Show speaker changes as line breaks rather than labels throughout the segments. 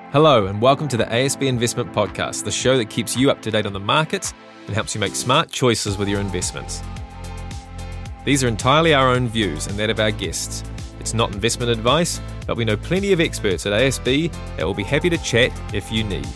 Hello and welcome to the ASB Investment Podcast, the show that keeps you up to date on the markets and helps you make smart choices with your investments. These are entirely our own views and that of our guests. It's not investment advice, but we know plenty of experts at ASB that will be happy to chat if you need.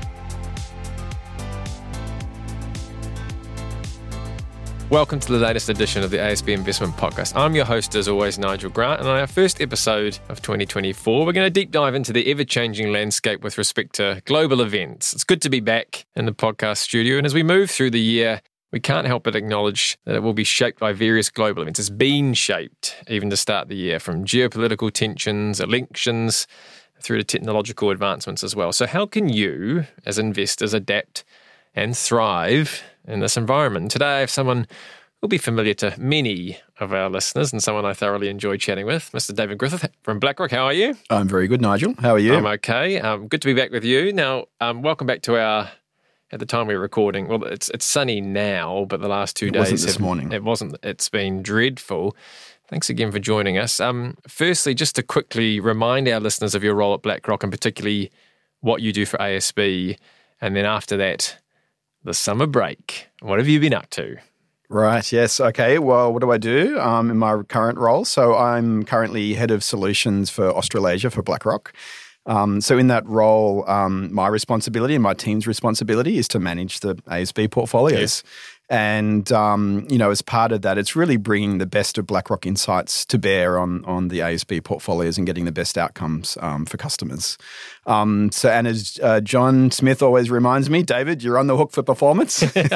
Welcome to the latest edition of the ASB Investment Podcast. I'm your host, as always, Nigel Grant, and on our first episode of 2024, we're going to deep dive into the ever-changing landscape with respect to global events. It's good to be back in the podcast studio, and as we move through the year, we can't help but acknowledge that it will be shaped by various global events. It's been shaped, even to start the year, from geopolitical tensions, elections, through to technological advancements as well. So how can you, as investors, adapt and thrive in this environment? Today, I have someone who'll be familiar to many of our listeners and someone I thoroughly enjoy chatting with, Mr. David Griffith from BlackRock. How are you?
I'm very good, Nigel. How are you?
I'm okay. Good to be back with you. Now, welcome back to our, at the time we were recording, well, it's sunny now, but the last 2 days...
It wasn't this morning.
It wasn't. It's been dreadful. Thanks again for joining us. Firstly, just to quickly remind our listeners of your role at BlackRock and particularly what you do for ASB, and then after that, the summer break. What have you been up to?
Right, yes. Okay, well, what do I do in my current role? So I'm currently head of solutions for Australasia for BlackRock. So in that role, my responsibility and my team's responsibility is to manage the ASB portfolios.
Yes.
And, as part of that, it's really bringing the best of BlackRock insights to bear on the ASB portfolios and getting the best outcomes for customers. And as John Smith always reminds me, David, you're on the hook for performance.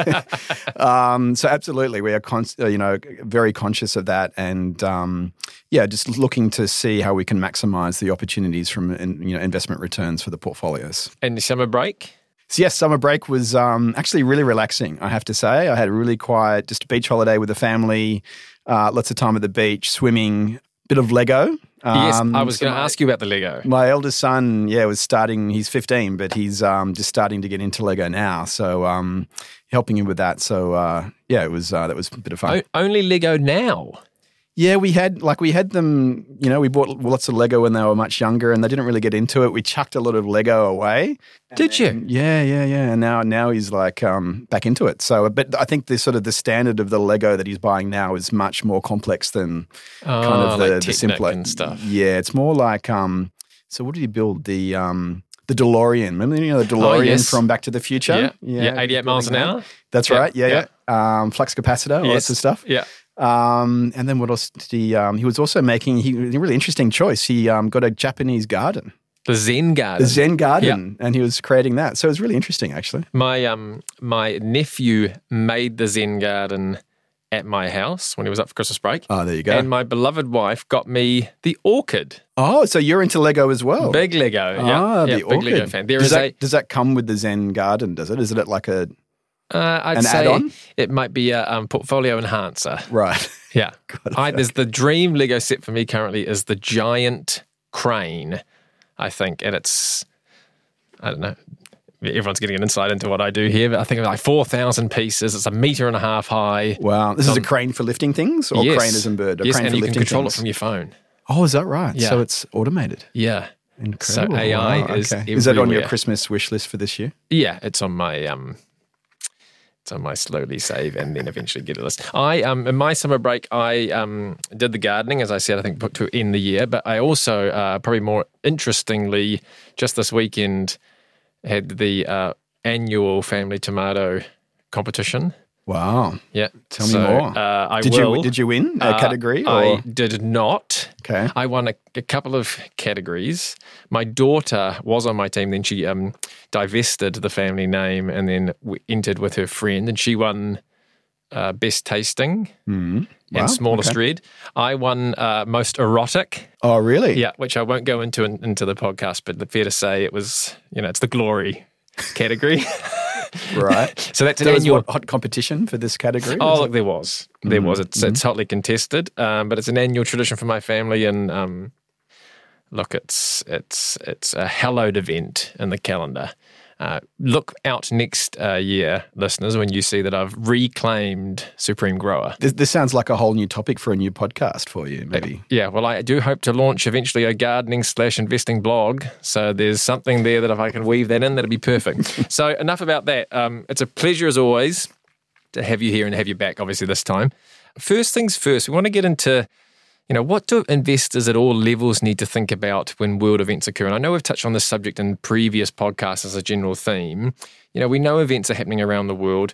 So absolutely, we are very conscious of that, and just looking to see how we can maximize the opportunities from investment returns for the portfolios.
And the summer break?
So yes, summer break was actually really relaxing, I have to say. I had a really quiet, just a beach holiday with the family, lots of time at the beach, swimming, bit of Lego.
Yes, I was going to ask you about the Lego.
My eldest son, was starting, he's 15, but he's just starting to get into Lego now. So helping him with that. So that was a bit of fun.
Only Lego now?
Yeah, we had them, we bought lots of Lego when they were much younger and they didn't really get into it. We chucked a lot of Lego away.
Did you?
Yeah. And now he's like back into it. So, but I think the standard of the Lego that he's buying now is much more complex than the simpler
and stuff.
Yeah, it's more like, so what did he build? The DeLorean. Remember the DeLorean from Back to the Future?
Yeah, 88 miles an hour.
That's right. Yeah. Flux capacitor, all that sort of stuff.
Yeah.
And then what else did he was also making a really interesting choice. He got a Japanese garden.
The Zen garden.
And he was creating that. So it was really interesting, actually.
My nephew made the Zen garden at my house when he was up for Christmas break.
Oh, there you go.
And my beloved wife got me the orchid.
Oh, so you're into Lego as well?
Big Lego.
The orchid.
Big Lego fan.
Does that come with the Zen garden, does it? Is it like
I'd say add-on? It might be a portfolio enhancer.
Right.
Yeah. There's the dream Lego set for me currently is the giant crane, I think. And it's, I don't know, everyone's getting an insight into what I do here, but I think it's like 4,000 pieces. It's 1.5 meters high.
Wow. This is a crane for lifting things or
yes.
crane as in bird?
Yes,
crane
and
for
you can
lifting
control
things?
it from your phone.
Oh, is that right?
Yeah.
So it's automated.
Yeah.
Incredible.
So AI is everywhere.
Is that on your Christmas wish list for this year?
Yeah, it's on my slowly save and then eventually get a list. In my summer break, I did the gardening, as I said, I think to end the year, but I also, probably more interestingly, just this weekend had the annual family tomato competition.
Wow.
Yeah.
Tell me more. Did you win a category? Or?
I did not.
Okay.
I won a couple of categories. My daughter was on my team, then she divested the family name and then entered with her friend, and she won best tasting and smallest red. I won most erotic.
Oh, really?
Yeah, which I won't go into the podcast, but fair to say it was, it's the glory category.
Right.
So that's an annual
hot competition for this category?
Oh, look, there was. It's hotly contested, but it's an annual tradition for my family, and look, it's a hallowed event in the calendar. look out next year, listeners, when you see that I've reclaimed Supreme Grower.
This sounds like a whole new topic for a new podcast for you, maybe.
Yeah, well, I do hope to launch eventually a gardening/investing blog. So there's something there that if I can weave that in, that'd be perfect. So enough about that. It's a pleasure as always to have you here and have you back, obviously, this time. First things first, we want to get into, what do investors at all levels need to think about when world events occur? And I know we've touched on this subject in previous podcasts as a general theme. We know events are happening around the world,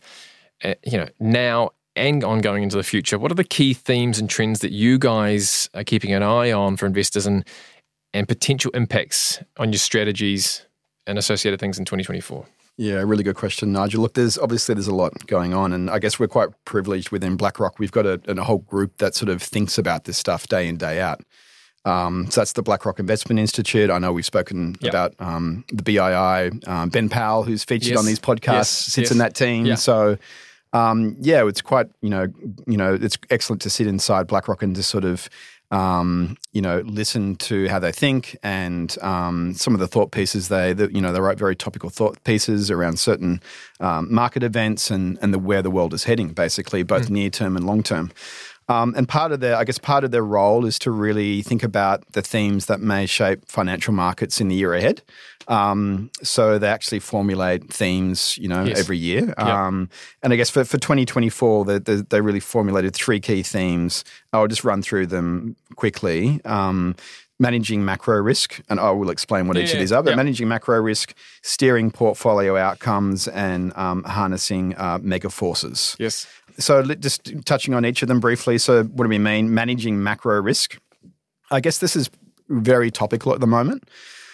now and ongoing into the future. What are the key themes and trends that you guys are keeping an eye on for investors and potential impacts on your strategies and associated things in 2024?
Yeah, really good question, Nigel. Look, there's a lot going on, and I guess we're quite privileged within BlackRock. We've got a whole group that sort of thinks about this stuff day in, day out. So that's the BlackRock Investment Institute. I know we've spoken about the BII. Ben Powell, who's featured on these podcasts, sits in that team. Yeah. So, it's quite, it's excellent to sit inside BlackRock and just sort of listen to how they think and some of the thought pieces they write very topical thought pieces around certain market events and where the world is heading, basically, both near term and long term. And part of their role is to really think about the themes that may shape financial markets in the year ahead. So they actually formulate themes, every year. And I guess for 2024, they really formulated 3 key themes. I'll just run through them quickly. Managing macro risk, and I will explain what each of these are, but managing macro risk, steering portfolio outcomes, and harnessing mega forces.
Yes.
So just touching on each of them briefly. So what do we mean? Managing macro risk. I guess this is very topical at the moment.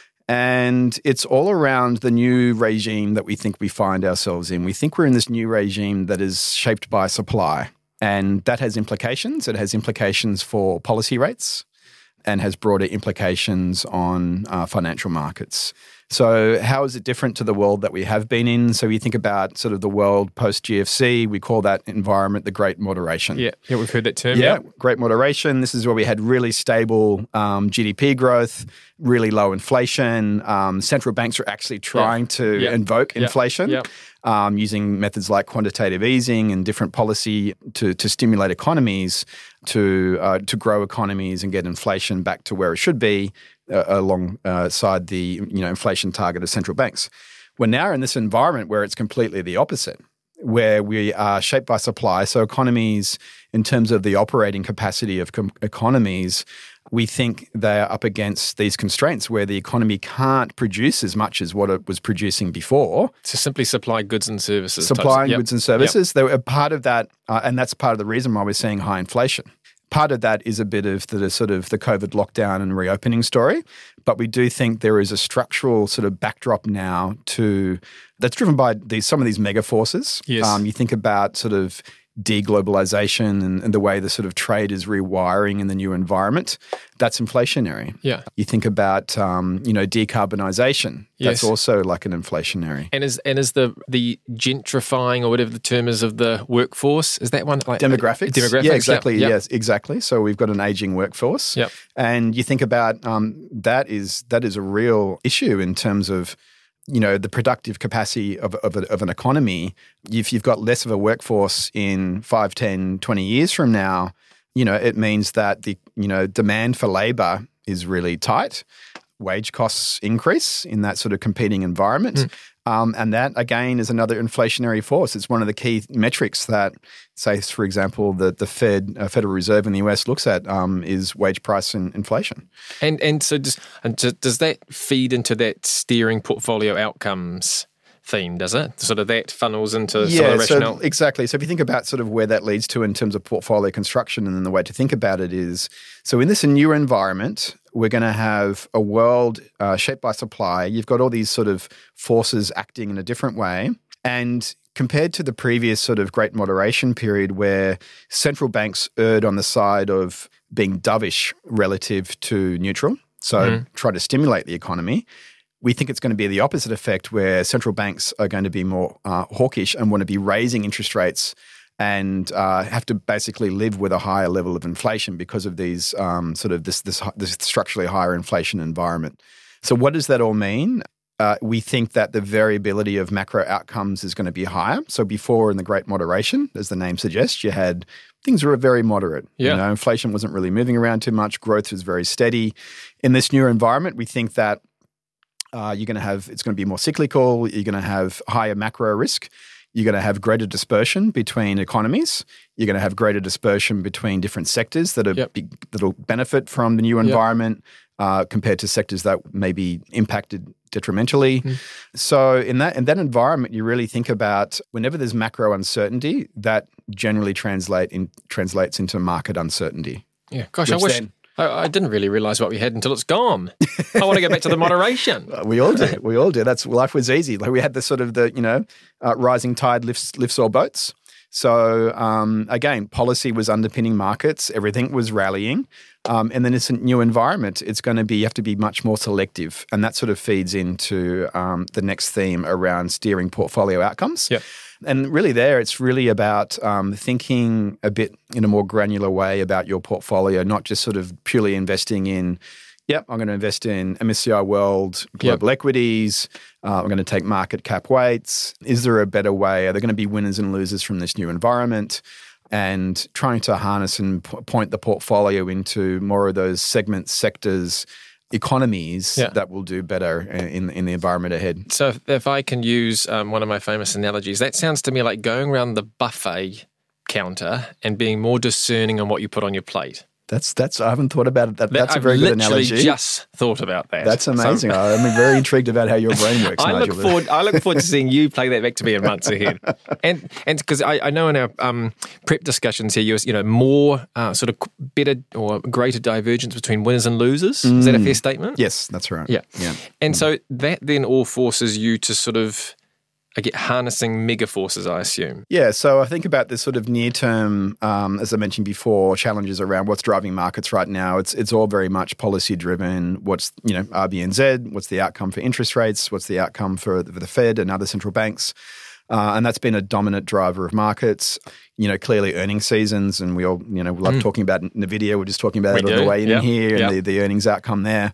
And it's all around the new regime that we think we find ourselves in. We think we're in this new regime that is shaped by supply. And that has implications. It has implications for policy rates and has broader implications on financial markets. So how is it different to the world that we have been in? So you think about sort of the world post-GFC, we call that environment the Great Moderation.
Yeah, we've heard that term.
Yeah, Great Moderation. This is where we had really stable GDP growth, really low inflation. Central banks are actually trying to invoke inflation using methods like quantitative easing and different policy to stimulate economies, to grow economies and get inflation back to where it should be, alongside the inflation target of central banks. We're now in this environment where it's completely the opposite, where we are shaped by supply. So economies, in terms of the operating capacity of economies, we think they're up against these constraints where the economy can't produce as much as what it was producing before.
To simply supply goods and services.
Supplying goods and services. They were part of that, and that's part of the reason why we're seeing high inflation. Part of that is a bit of the sort of the COVID lockdown and reopening story, but we do think there is a structural sort of backdrop now that's driven by some of these mega forces.
Yes.
You think about sort of deglobalization and the way the sort of trade is rewiring in the new environment. That's inflationary.
Yeah.
You think about decarbonization. That's also like an inflationary.
And is the gentrifying or whatever the term is of the workforce, is that one like
demographics? Yeah, exactly.
Yep.
Yes, exactly. So we've got an aging workforce.
Yep.
And you think about that is a real issue in terms of the productive capacity of an economy. If you've got less of a workforce in 5, 10, 20 years from now, it means that the demand for labor is really tight. Wage costs increase in that sort of competing environment. And that, again, is another inflationary force. It's one of the key metrics that, say, for example, the Federal Reserve in the US looks at is wage price and inflation.
And so does that feed into that steering portfolio outcomes theme, does it? Sort of that funnels into some of the rationale?
Exactly. So if you think about sort of where that leads to in terms of portfolio construction, and then the way to think about it is, so in this new environment, we're going to have a world shaped by supply. You've got all these sort of forces acting in a different way. And compared to the previous sort of Great Moderation period where central banks erred on the side of being dovish relative to neutral, so try to stimulate the economy, we think it's going to be the opposite effect where central banks are going to be more hawkish and want to be raising interest rates and have to basically live with a higher level of inflation because of these this structurally higher inflation environment. So what does that all mean? we think that the variability of macro outcomes is going to be higher. So before, in the Great Moderation, as the name suggests, you had things were very moderate.
Yeah.
Inflation wasn't really moving around too much. Growth was very steady. In this new environment, we think that it's going to be more cyclical. You're going to have higher macro risk. You're going to have greater dispersion between economies. You're going to have greater dispersion between different sectors that'll benefit from the new environment compared to sectors that may be impacted detrimentally. So in that environment, you really think about whenever there's macro uncertainty, that generally translates into market uncertainty.
Yeah, gosh, I didn't really realise what we had until it's gone. I want to go back to the moderation.
We all do. We all do. Life was easy. Like we had the rising tide lifts all boats. So again, policy was underpinning markets. Everything was rallying. And then it's a new environment. You have to be much more selective. And that sort of feeds into the next theme around steering portfolio outcomes.
Yep.
And really it's really about thinking a bit in a more granular way about your portfolio, not just sort of purely investing in, I'm going to invest in MSCI World Global Equities. I'm going to take market cap weights. Is there a better way? Are there going to be winners and losers from this new environment? And trying to harness and point the portfolio into more of those segments, sectors, economies that will do better in the environment ahead.
So if I can use one of my famous analogies, that sounds to me like going around the buffet counter and being more discerning on what you put on your plate.
That's I haven't thought about it. That's a very good analogy.
I've literally just thought about that.
That's amazing. I'm very intrigued about how your brain works, Nigel.
I look forward to seeing you play that back to me in months ahead. And because I know in our prep discussions here, more sort of better or greater divergence between winners and losers. Is that a fair statement?
Yes, that's right.
Yeah. And so that then all forces you to sort of harnessing mega forces, I assume. Yeah,
so I think about this sort of near-term, as I mentioned before, challenges around what's driving markets right now. It's all very much policy-driven. What's, RBNZ, what's the outcome for interest rates, what's the outcome for the Fed and other central banks. And that's been a dominant driver of markets. Clearly earnings seasons, and we all, love talking about NVIDIA. We're just talking about it on the way in here and the earnings outcome there.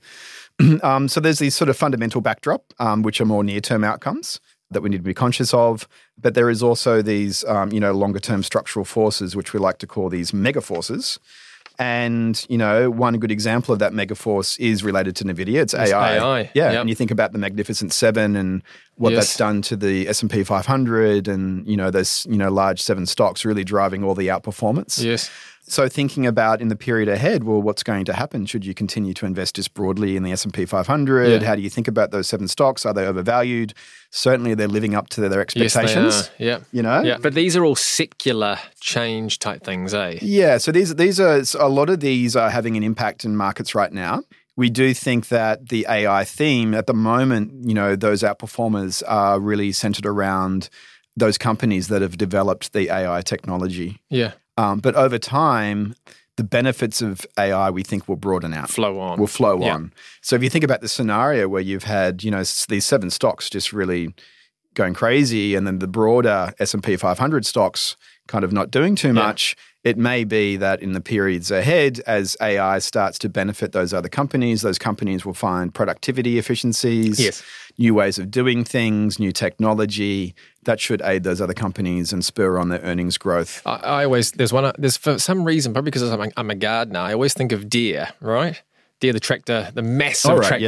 So there's these sort of fundamental backdrop, which are more near-term outcomes that we need to be conscious of. But there is also these, longer-term structural forces, which we like to call these mega forces. And, one good example of that mega force is related to NVIDIA. It's AI. Yeah, and you think about the Magnificent Seven and what that's done to the S&P 500 and, those, large 7 stocks really driving all the outperformance.
Yes.
So thinking about in the period ahead, well, what's going to happen? Should you continue to invest just broadly in the S&P 500? How do you think about those 7 stocks? Are they overvalued? Certainly they're living up to their expectations.
Yes, they are. Yeah. But these are all secular change type things, eh?
Yeah, so these are a lot of these are having an impact in markets right now. We do think that the AI theme at the moment, those outperformers are really centered around those companies that have developed the AI technology.
Yeah.
But over time, the benefits of AI, we think, will broaden out. Will flow on. So if you think about the scenario where you've had, these 7 stocks just really going crazy and then the broader S&P 500 stocks kind of not doing too much, it may be that in the periods ahead, as AI starts to benefit those other companies, those companies will find productivity efficiencies, new ways of doing things, new technology that should aid those other companies and spur on their earnings growth.
There's for some reason, probably because I'm a gardener, I always think of Deere, right? Deere, the tractor, the massive tractor,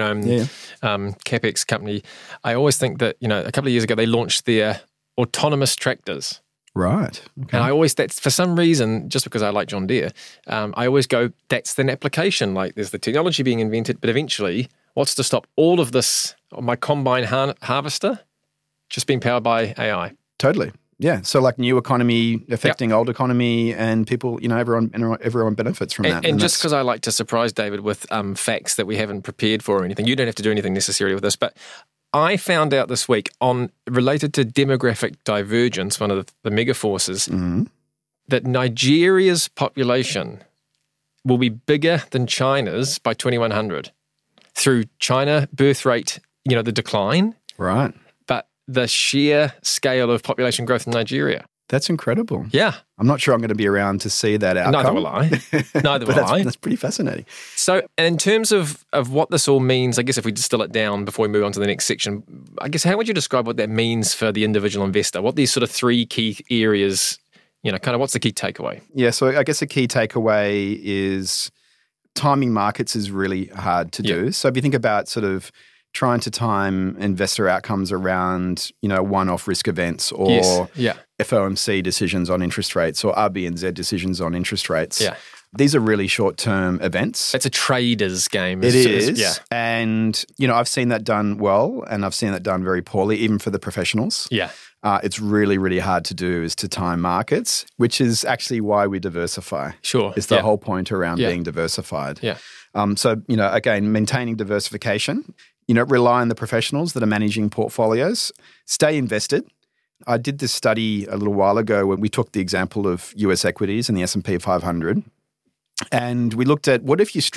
CapEx company. I always think that, a couple of years ago, they launched their autonomous tractors.
Right. Okay.
And I always, that's for some reason, just because I like John Deere, I always go, that's an application. Like there's the technology being invented, but eventually, what's to stop all of this, my combine harvester, just being powered by AI?
Totally. Yeah. So like new economy affecting old economy and people, everyone benefits from that.
And just because I like to surprise David with facts that we haven't prepared for or anything, you don't have to do anything necessarily with this, but I found out this week related to demographic divergence, one of the mega forces, that Nigeria's population will be bigger than China's by 2100 through China birth rate, the decline.
Right.
But the sheer scale of population growth in Nigeria.
That's incredible.
Yeah.
I'm not sure I'm going to be around to see that outcome.
Neither will I. Neither will I.
That's pretty fascinating.
So in terms of what this all means, I guess if we distill it down before we move on to the next section, I guess how would you describe what that means for the individual investor? What these sort of three key areas, kind of what's the key takeaway?
Yeah, so I guess the key takeaway is timing markets is really hard to do. So if you think about sort of trying to time investor outcomes around, one-off risk events or FOMC decisions on interest rates or RBNZ decisions on interest rates.
Yeah.
These are really short-term events.
It's a trader's game.
It is. Yeah. And, I've seen that done well and I've seen that done very poorly, even for the professionals.
Yeah.
It's really, really hard to do is to time markets, which is actually why we diversify.
Sure.
It's the whole point around being diversified.
Yeah.
So, again, maintaining diversification, rely on the professionals that are managing portfolios, stay invested. I did this study a little while ago when we took the example of US equities and the S&P 500. And we looked at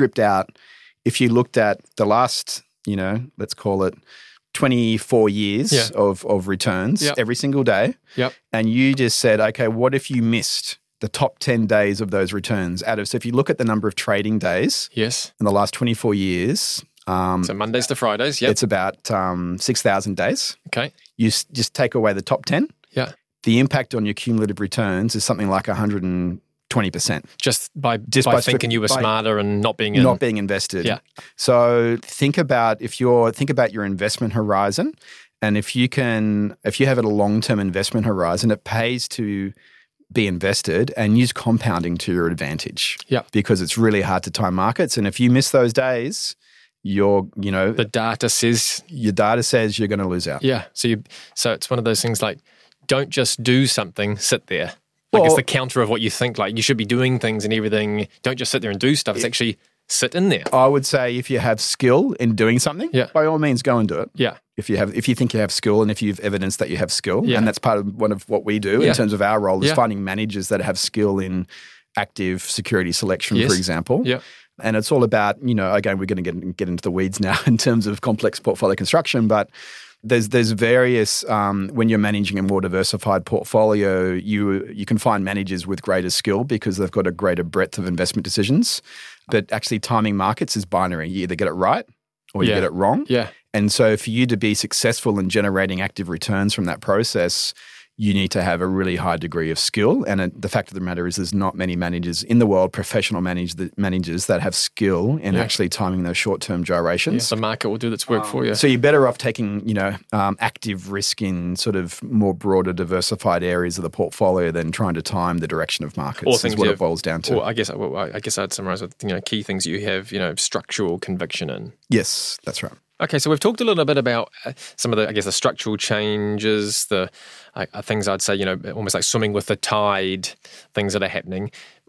if you looked at the last, let's call it 24 years of returns every single day.
Yep.
And you just said, okay, what if you missed the top 10 days of those returns so if you look at the number of trading days in the last 24 years.
So Mondays to Fridays,
it's about 6,000 days.
Okay.
You just take away the top 10.
Yeah.
The impact on your cumulative returns is something like 120%.
Just by thinking you were smarter and not being
invested.
Yeah.
So think about your investment horizon, and if you have a long-term investment horizon, it pays to be invested and use compounding to your advantage.
Yeah.
Because it's really hard to time markets, and if you miss those days,
the data says
you're going to lose out.
Yeah. So it's one of those things like, don't just do something, sit there. It's the counter of what you think. Like, you should be doing things and everything. Don't just sit there and do stuff. It's actually sit in there.
I would say if you have skill in doing something, by all means, go and do it.
Yeah.
If you think you have skill and if you've evidence that you have skill, and that's part of one of what we do in terms of our role is finding managers that have skill in active security selection, for example.
Yeah.
And it's all about, again, we're going to get into the weeds now in terms of complex portfolio construction, but there's various, when you're managing a more diversified portfolio, you can find managers with greater skill because they've got a greater breadth of investment decisions. But actually timing markets is binary. You either get it right or you get it wrong.
Yeah.
And so for you to be successful in generating active returns from that process, you need to have a really high degree of skill. And the fact of the matter is there's not many managers in the world, professional managers that have skill in actually timing those short-term gyrations.
The market will do its work for you.
So you're better off taking, active risk in sort of more broader diversified areas of the portfolio than trying to time the direction of markets is what it boils down to.
I guess I'd summarize with, key things you have, structural conviction in.
Yes, that's right.
Okay, so we've talked a little bit about some of the structural changes, the things I'd say, almost like swimming with the tide, things that are happening.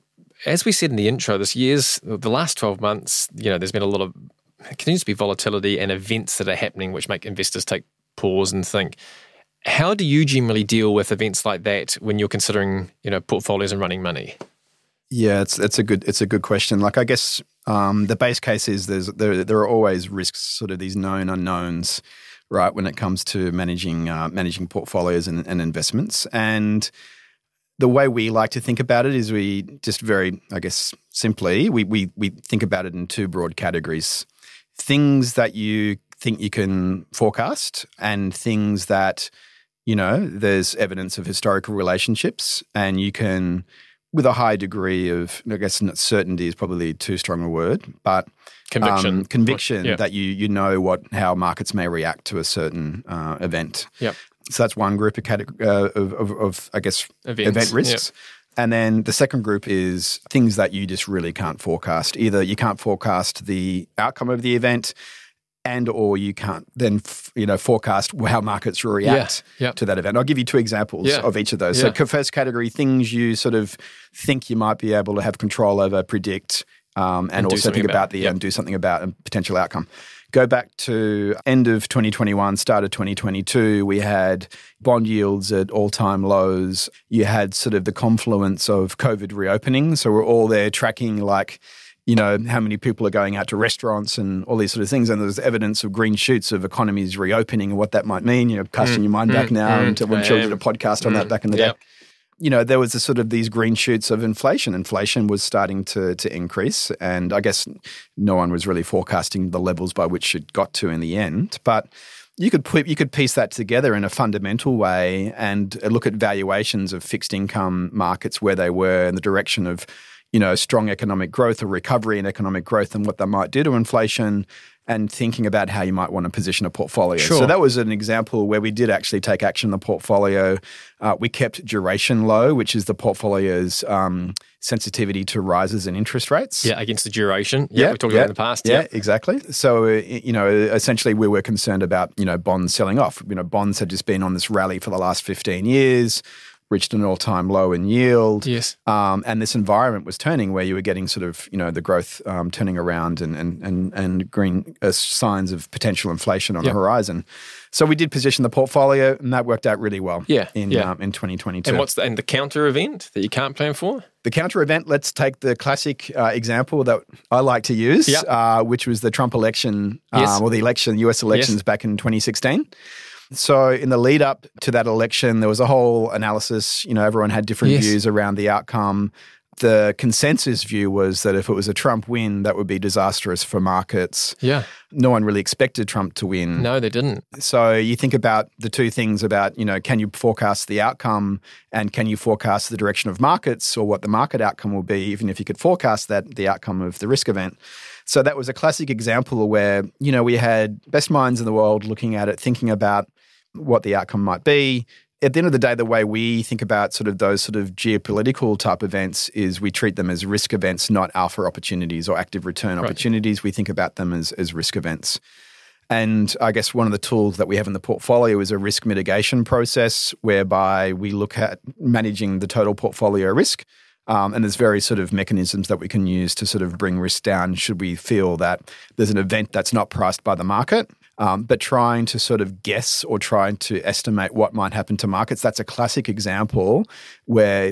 As we said in the intro, the last 12 months, there's been a lot of, continues to be volatility and events that are happening which make investors take pause and think. How do you generally deal with events like that when you're considering, portfolios and running money?
Yeah, it's a good question. Like, I guess the base case is there are always risks, sort of these known unknowns, right, when it comes to managing portfolios and investments. And the way we like to think about it is we just very, I guess, simply we think about it in two broad categories: things that you think you can forecast, and things that there's evidence of historical relationships, and you can, with a high degree of, I guess, certainty is probably too strong a word, but conviction that you know how markets may react to a certain event.
Yep.
So that's one group of I guess, event risks. Yep. And then the second group is things that you just really can't forecast. Either you can't forecast the outcome of the event, and or you can't then forecast how markets react to that event. I'll give you two examples of each of those. So first category, things you sort of think you might be able to have control over, predict, and also think about and do something about a potential outcome. Go back to end of 2021, start of 2022, we had bond yields at all-time lows. You had sort of the confluence of COVID reopening. So we're all there tracking how many people are going out to restaurants and all these sort of things. And there's evidence of green shoots of economies reopening and what that might mean. Casting your mind back now. And when Chill did a podcast on that back in the day. there was a sort of these green shoots of inflation. Inflation was starting to increase, and I guess no one was really forecasting the levels by which it got to in the end. But you could piece that together in a fundamental way and look at valuations of fixed income markets where they were in the direction of, strong economic growth or recovery in economic growth and what that might do to inflation, and thinking about how you might want to position a portfolio.
Sure.
So that was an example where we did actually take action in the portfolio. We kept duration low, which is the portfolio's sensitivity to rises in interest rates.
Yeah, against the duration. Yeah, we talked about it in the past.
Yeah, exactly. So, essentially we were concerned about, bonds selling off. Bonds had just been on this rally for the last 15 years, reached an all-time low in yield.
Yes.
And this environment was turning where you were getting sort of, the growth turning around and green signs of potential inflation on the horizon. So we did position the portfolio, and that worked out really well in 2022.
And the counter event that you can't plan for?
The counter event, let's take the classic example that I like to use, which was the Trump election or the US elections back in 2016. So in the lead up to that election, there was a whole analysis. Everyone had different views around the outcome. The consensus view was that if it was a Trump win, that would be disastrous for markets.
Yeah.
No one really expected Trump to win.
No, they didn't.
So you think about the two things about, can you forecast the outcome and can you forecast the direction of markets or what the market outcome will be, even if you could forecast the outcome of the risk event. So that was a classic example where, we had best minds in the world looking at it, thinking about what the outcome might be. At the end of the day, the way we think about those geopolitical type events is we treat them as risk events, not alpha opportunities or active return opportunities. We think about them as risk events. And I guess one of the tools that we have in the portfolio is a risk mitigation process whereby we look at managing the total portfolio risk. And there's various mechanisms that we can use to bring risk down should we feel that there's an event that's not priced by the market. But trying to guess or trying to estimate what might happen to markets, that's a classic example where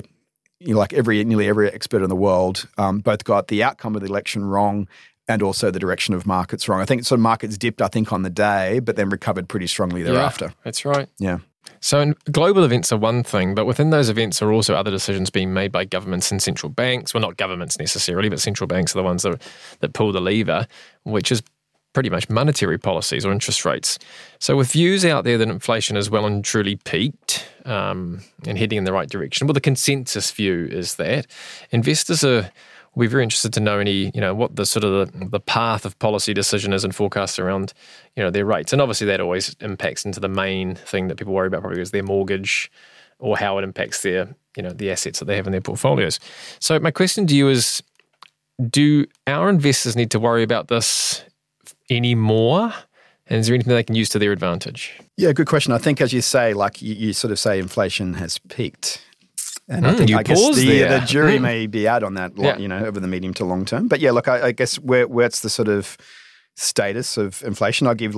nearly every expert in the world both got the outcome of the election wrong and also the direction of markets wrong. I think markets dipped, on the day, but then recovered pretty strongly thereafter.
Yeah, that's right.
Yeah.
So global events are one thing, but within those events are also other decisions being made by governments and central banks. Well, not governments necessarily, but central banks are the ones that pull the lever, which is pretty much monetary policies or interest rates. So with views out there that inflation is well and truly peaked and heading in the right direction, well, the consensus view is that investors will be very interested to know what the path of policy decision is and forecasts around their rates. And obviously that always impacts into the main thing that people worry about probably is their mortgage or how it impacts their the assets that they have in their portfolios. So my question to you is, do our investors need to worry about this anymore? And is there anything they can use to their advantage?
Yeah, good question. I think as you say, you say inflation has peaked. And I think the jury may be out on that, over the medium to long term. But yeah, look, I guess where's the status of inflation? I'll give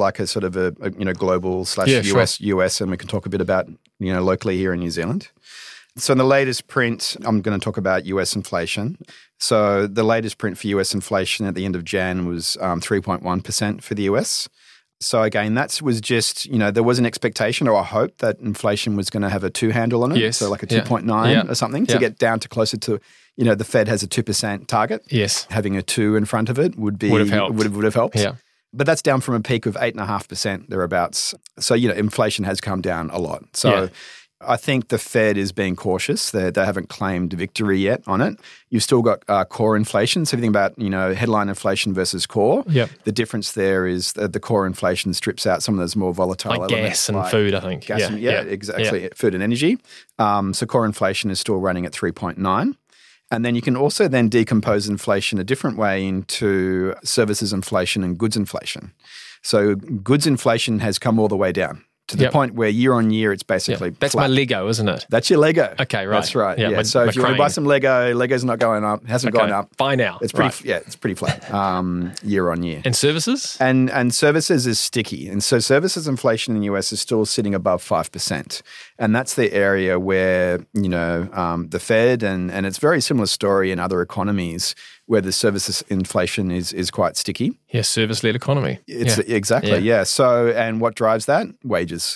a global / US, and we can talk a bit about, locally here in New Zealand. So in the latest print, I'm going to talk about US inflation. So the latest print for US inflation at the end of Jan was 3.1% for the US. So again, that was just, there was an expectation or a hope that inflation was going to have a 2 handle on it.
Yes.
So like a 2.9 or something to get down to closer to, the Fed has a 2% target.
Yes.
Having a 2 in front of it would have helped.
Yeah.
But that's down from a peak of 8.5% thereabouts. So, inflation has come down a lot. So I think the Fed is being cautious. They haven't claimed victory yet on it. You've still got core inflation. So if you think about, headline inflation versus core, the difference there is that the core inflation strips out some of those more volatile elements.
Gas and food, I think.
Gas exactly. Yeah. Food and energy. So core inflation is still running at 3.9. And then you can also then decompose inflation a different way into services inflation and goods inflation. So goods inflation has come all the way down to the point where year on year it's basically
That's
flat.
my Lego, isn't it?
That's your Lego.
Okay, right.
That's right.
Yeah.
So if you want to buy some Lego's not going up, hasn't gone up.
Buy now.
It's pretty it's pretty flat year on year.
And services?
And services is sticky. And so services inflation in the US is still sitting above 5%. And that's the area where, the Fed and it's a very similar story in other economies where the services inflation is quite sticky.
Yeah, service-led economy.
Exactly. So, and what drives that? Wages.
Yeah.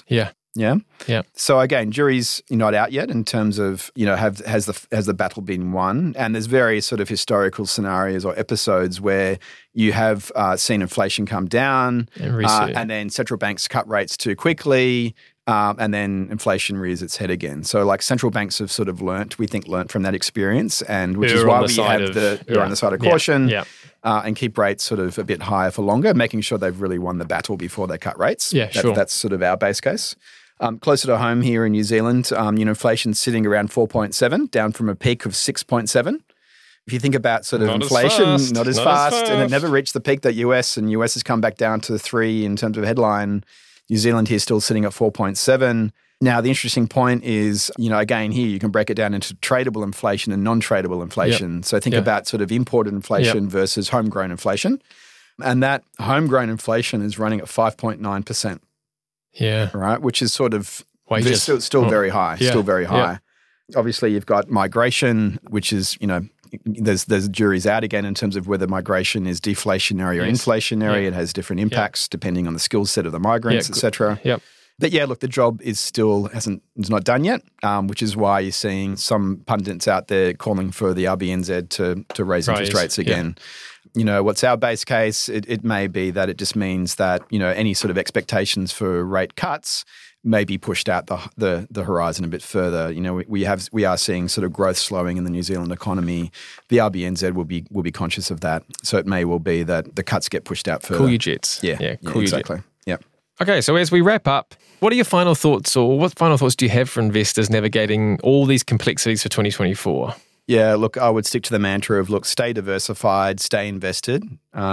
Yeah.
Yeah.
So again, jury's not out yet in terms of, has the battle been won? And there's various sort of historical scenarios or episodes where you have seen inflation come down and then central banks cut rates too quickly. And then inflation rears its head again. So like central banks have sort of learnt from that experience, and which is why we have on the side of caution and keep rates sort of a bit higher for longer, making sure they've really won the battle before they cut rates.
Yeah, sure.
That's sort of our base case. Closer to home here in New Zealand, inflation's sitting around 4.7, down from a peak of 6.7. If you think about sort of inflation, not as fast, and it never reached the peak that US has come back down to 3 in terms of headline. New Zealand here still sitting at 4.7. Now, the interesting point is, again, here you can break it down into tradable inflation and non-tradable inflation. Yep. So think about sort of imported inflation versus homegrown inflation. And that homegrown inflation is running at 5.9%.
Yeah.
Right, which is sort of
wages.
Still very high, still very high.
Yeah.
Obviously, you've got migration, which is, there's juries out again in terms of whether migration is deflationary or inflationary. It has different impacts depending on the skill set of the migrants, etc.
Yep.
But look, the job is not done yet, which is why you're seeing some pundits out there calling for the RBNZ to raise interest rates again. Yeah. What's our base case? It may be that it just means that, any sort of expectations for rate cuts may be pushed out the horizon a bit further. We are seeing sort of growth slowing in the New Zealand economy. The RBNZ will be conscious of that. So it may well be that the cuts get pushed out further.
Cool your jets.
Yeah,
cool
exactly.
Jet.
Yeah.
Okay, so as we wrap up, what are your final thoughts, or what final thoughts do you have for investors navigating all these complexities for 2024?
Yeah, look, I would stick to the mantra of stay diversified, stay invested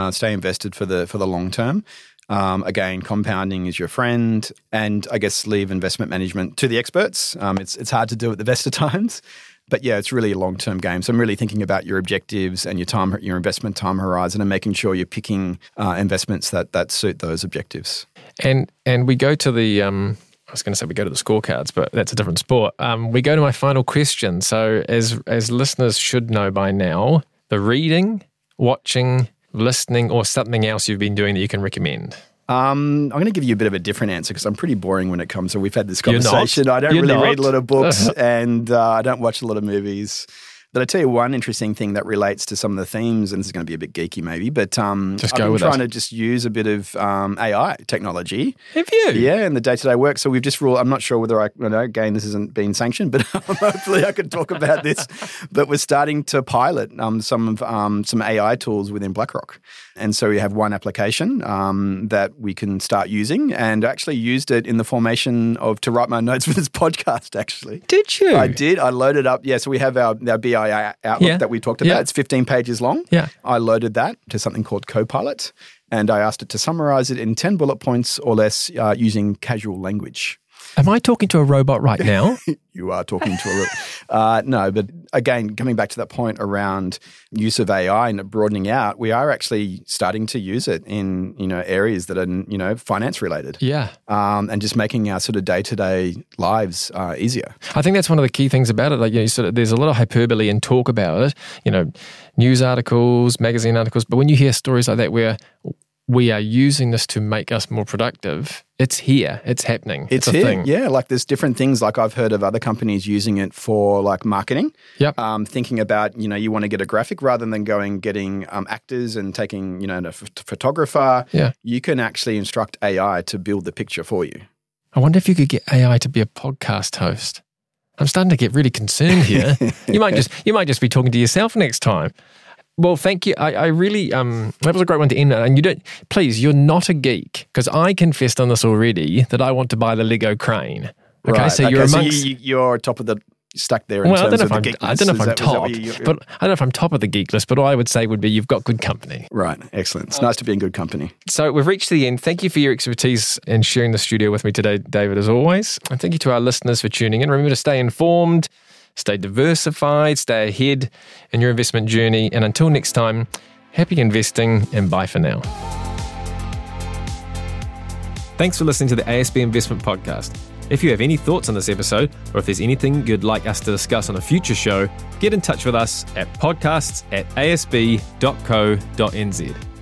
for the long term. Again, compounding is your friend, and I guess leave investment management to the experts. It's hard to do at the best of times, but it's really a long-term game. So I'm really thinking about your objectives and your investment time horizon, and making sure you're picking investments that suit those objectives.
And we go to the I was going to say we go to the scorecards, but that's a different sport. We go to my final question. So as listeners should know by now, the reading, watching, listening, or something else you've been doing that you can recommend?
I'm going to give you a bit of a different answer because I'm pretty boring when it comes to, we've had this conversation. I don't read a lot of books and I don't watch a lot of movies. But I tell you one interesting thing that relates to some of the themes, and this is going to be a bit geeky maybe, but I've been trying to just use a bit of AI technology.
Have you?
Yeah, in the day-to-day work. So we've just ruled, I'm not sure whether again, this isn't being sanctioned, but hopefully I can talk about this. But we're starting to pilot some AI tools within BlackRock. And so we have one application that we can start using, and actually used it in the formation to write my notes for this podcast, actually.
Did you?
I did. I loaded up. Yeah, so we have our BI Outlook that we talked about. It's 15 pages long.
Yeah.
I loaded that to something called Copilot, and I asked it to summarize it in 10 bullet points or less using casual language.
Am I talking to a robot right now?
You are talking to a robot. No, but again, coming back to that point around use of AI and broadening out, we are actually starting to use it in areas that are finance related.
Yeah,
and just making our sort of day-to-day lives easier.
I think that's one of the key things about it. Like there's a lot of hyperbole and talk about it. News articles, magazine articles, but when you hear stories like that where we are using this to make us more productive, it's here. It's happening.
It's
a
here.
thing.
Yeah, like there's different things. Like I've heard of other companies using it for like marketing.
Yep.
Thinking about, you want to get a graphic rather than getting actors and taking, a photographer.
Yeah.
You can actually instruct AI to build the picture for you.
I wonder if you could get AI to be a podcast host. I'm starting to get really concerned here. You might just be talking to yourself next time. Well, thank you. I really, that was a great one to end on. And you're not a geek, because I confessed on this already that I want to buy the Lego crane. Okay,
right.
So you're amongst...
So you're top of the stack there in terms of the geek list.
I don't know if I'm top, but I don't know if I'm top of the geek list, but all I would say would be you've got good company.
Right, excellent. It's nice to be in good company.
So we've reached the end. Thank you for your expertise and sharing the studio with me today, David, as always. And thank you to our listeners for tuning in. Remember to stay informed, stay diversified, stay ahead in your investment journey. And until next time, happy investing and bye for now. Thanks for listening to the ASB Investment Podcast. If you have any thoughts on this episode, or if there's anything you'd like us to discuss on a future show, get in touch with us at podcasts@asb.co.nz.